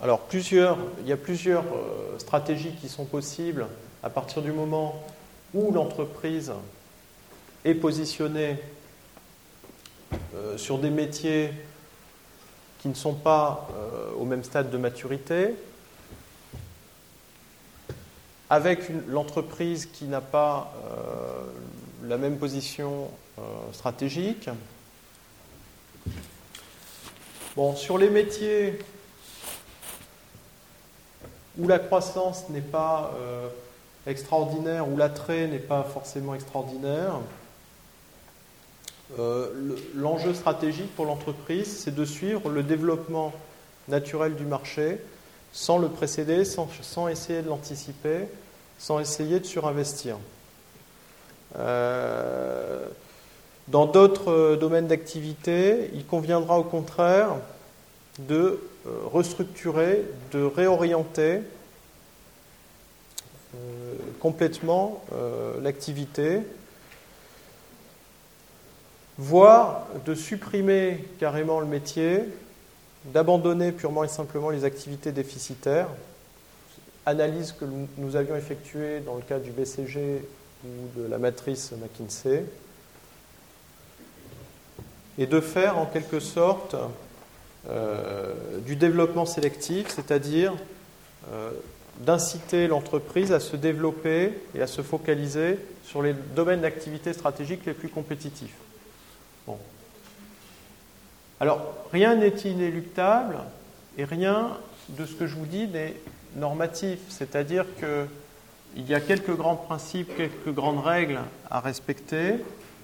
Alors, il y a plusieurs stratégies qui sont possibles à partir du moment où l'entreprise est positionnée sur des métiers qui ne sont pas au même stade de maturité, avec l'entreprise qui n'a pas la même position stratégique. Bon, sur les métiers où la croissance n'est pas extraordinaire, où l'attrait n'est pas forcément extraordinaire, l'enjeu stratégique pour l'entreprise, c'est de suivre le développement naturel du marché sans le précéder, sans essayer de l'anticiper, sans essayer de surinvestir. Dans d'autres domaines d'activité, il conviendra au contraire de restructurer, de réorienter complètement l'activité, voire de supprimer carrément le métier, d'abandonner purement et simplement les activités déficitaires. Analyse que nous avions effectuée dans le cadre du BCG ou de la matrice McKinsey, et de faire en quelque sorte du développement sélectif, c'est-à-dire d'inciter l'entreprise à se développer et à se focaliser sur les domaines d'activité stratégiques les plus compétitifs. Bon. Alors, rien n'est inéluctable et rien de ce que je vous dis n'est normatif, c'est-à-dire qu'il y a quelques grands principes, quelques grandes règles à respecter,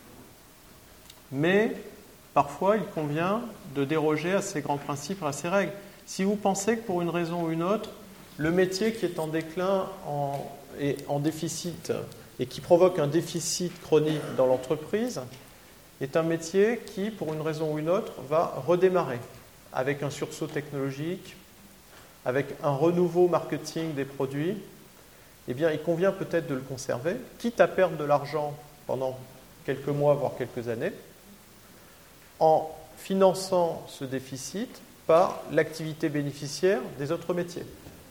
mais parfois il convient de déroger à ces grands principes, à ces règles. Si vous pensez que pour une raison ou une autre, le métier qui est en déclin et en déficit et qui provoque un déficit chronique dans l'entreprise est un métier qui, pour une raison ou une autre, va redémarrer avec un sursaut technologique, avec un renouveau marketing des produits, eh bien, il convient peut-être de le conserver, quitte à perdre de l'argent pendant quelques mois, voire quelques années, en finançant ce déficit par l'activité bénéficiaire des autres métiers.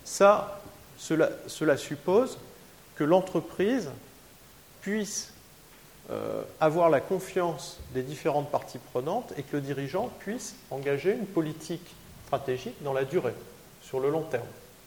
Cela suppose que l'entreprise puisse avoir la confiance des différentes parties prenantes et que le dirigeant puisse engager une politique stratégique dans la durée, sur le long terme.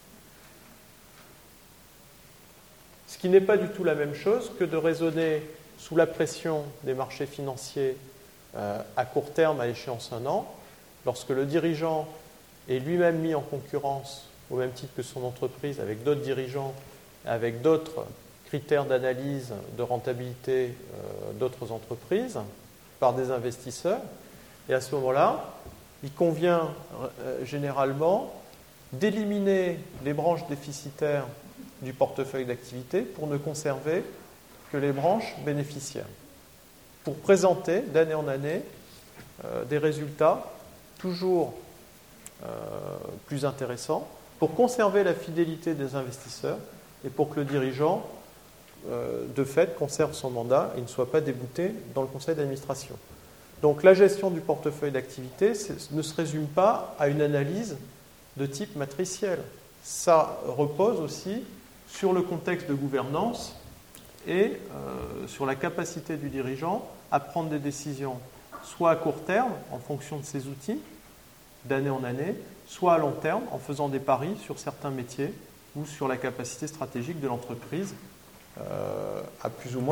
Ce qui n'est pas du tout la même chose que de raisonner sous la pression des marchés financiers à court terme, à échéance 1 an, lorsque le dirigeant est lui-même mis en concurrence au même titre que son entreprise avec d'autres dirigeants, avec d'autres critères d'analyse de rentabilité d'autres entreprises par des investisseurs. Et à ce moment-là, il convient généralement d'éliminer les branches déficitaires du portefeuille d'activité pour ne conserver que les branches bénéficiaires, pour présenter d'année en année des résultats toujours plus intéressants, pour conserver la fidélité des investisseurs et pour que le dirigeant, de fait, conserve son mandat et ne soit pas débouté dans le conseil d'administration. Donc la gestion du portefeuille d'activité ne se résume pas à une analyse de type matriciel. Ça repose aussi sur le contexte de gouvernance et sur la capacité du dirigeant à prendre des décisions soit à court terme en fonction de ses outils, d'année en année, soit à long terme en faisant des paris sur certains métiers ou sur la capacité stratégique de l'entreprise à plus ou moins